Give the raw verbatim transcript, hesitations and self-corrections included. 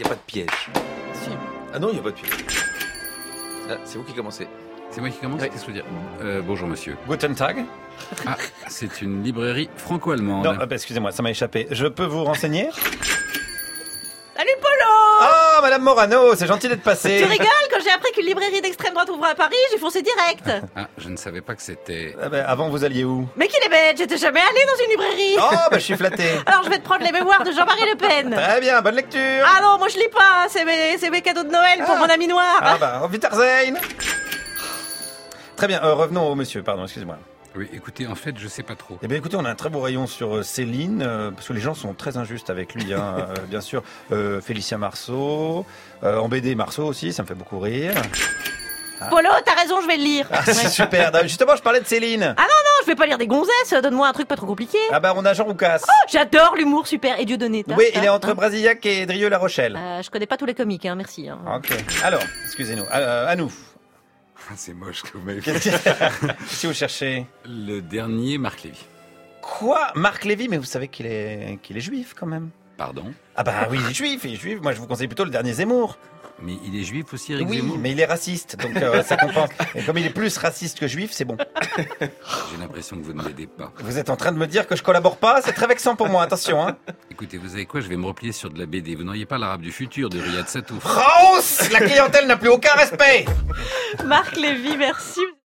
Il n'y a pas de piège. Si. Ah non, il n'y a pas de piège. Ah, c'est vous qui commencez. C'est moi qui commence. Oui. Qu'est-ce que je veux dire euh, Bonjour monsieur. Guten Tag. Ah, c'est une librairie franco-allemande. Non, ah bah, excusez-moi, ça m'a échappé. Je peux vous renseigner? Salut Polo! Ah, Madame Morano, c'est gentil d'être passé. Tu rigoles? Quand j'ai appris qu'une librairie d'extrême droite ouvrait à Paris, j'ai foncé direct. Ah, je ne savais pas que c'était... Ah bah, avant, vous alliez où? Mais qu'il est bête, j'étais jamais allé dans une librairie. Oh, bah, je suis flatté. Alors je vais te prendre les mémoires de Jean-Marie Le Pen. Très bien, bonne lecture. Ah non, moi je lis pas, c'est mes, c'est mes cadeaux de Noël pour Ah. mon ami noir. Ah bah, au Wiedersehen. Très bien, euh, revenons au monsieur, pardon, excusez-moi. Oui, écoutez, en fait, je sais pas trop. Eh bien, écoutez, on a un très beau rayon sur euh, Céline, euh, parce que les gens sont très injustes avec lui, hein, euh, bien sûr. Euh, Félicien Marceau, euh, en B D Marceau aussi, ça me fait beaucoup rire. Polo, t'as raison, je vais le lire. Ah, c'est super. Non, justement, je parlais de Céline. Ah non, non, je vais pas lire des gonzesses, donne-moi un truc pas trop compliqué. Ah bah, on a Jean Roucas. J'adore l'humour, super, et Dieudonné. t'as- Oui, t'as- il est entre hein Brasillac et Drieux-La Rochelle. Euh, je connais pas tous les comiques, hein, merci. Hein. Ok. Alors, excusez-nous. À, à nous. C'est moche que vous m'avez fait. Qu'est-ce que si vous cherchez? Le dernier, Marc Lévy. Quoi? Marc Lévy? Mais vous savez qu'il est, qu'il est juif quand même. Pardon? Ah bah oui, il est juif, il est juif. Moi, je vous conseille plutôt le dernier Zemmour. Mais il est juif aussi, Eric Oui, Zemmour? mais il est raciste, donc euh, ça compense. Et comme il est plus raciste que juif, c'est bon. J'ai l'impression que vous ne m'aidez pas. Vous êtes en train de me dire que je collabore pas? C'est très vexant pour moi, attention. Hein. Écoutez, vous savez quoi? Je vais me replier sur de la B D. Vous n'auriez pas l'arabe du futur de Riyad Satouf? Raus! La clientèle n'a plus aucun respect. Marc Lévy, merci.